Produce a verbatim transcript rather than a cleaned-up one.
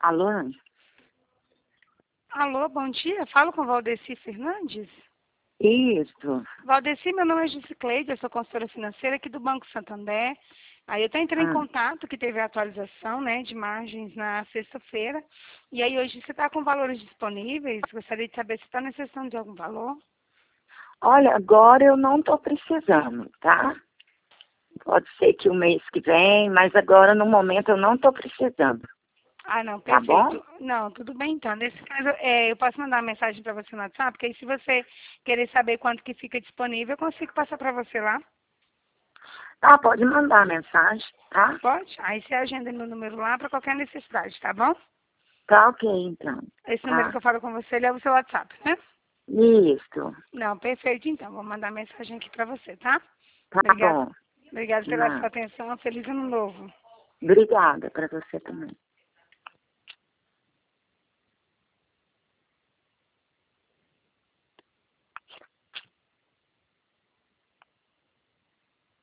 Alô? Alô, bom dia. Falo com Valdeci Fernandes. Isso. Valdeci, meu nome é Gisicleide, eu sou consultora financeira aqui do Banco Santander. Aí eu até entrei em Ah. contato, que teve a atualização, né, de margens na sexta-feira. E aí hoje você está com valores disponíveis? Gostaria de saber se está necessitando de algum valor. Olha, agora eu não estou precisando, tá? Pode ser que o mês que vem, mas agora no momento eu não estou precisando. Ah, não, Tá perfeito. bom? Não, tudo bem então. Nesse caso, é, eu posso mandar uma mensagem para você no WhatsApp, porque aí se você querer saber quanto que fica disponível, eu consigo passar para você lá. Tá, pode mandar mensagem, tá? Pode? Aí você agenda meu número lá para qualquer necessidade, tá bom? Tá ok, então. Esse número que Tá. eu falo com você, ele é o seu WhatsApp, né? Isso. Não, perfeito então. Vou mandar mensagem aqui para você, tá? Tá Obrigada, bom. obrigada pela Não. sua atenção. Feliz ano novo. Obrigada para você também.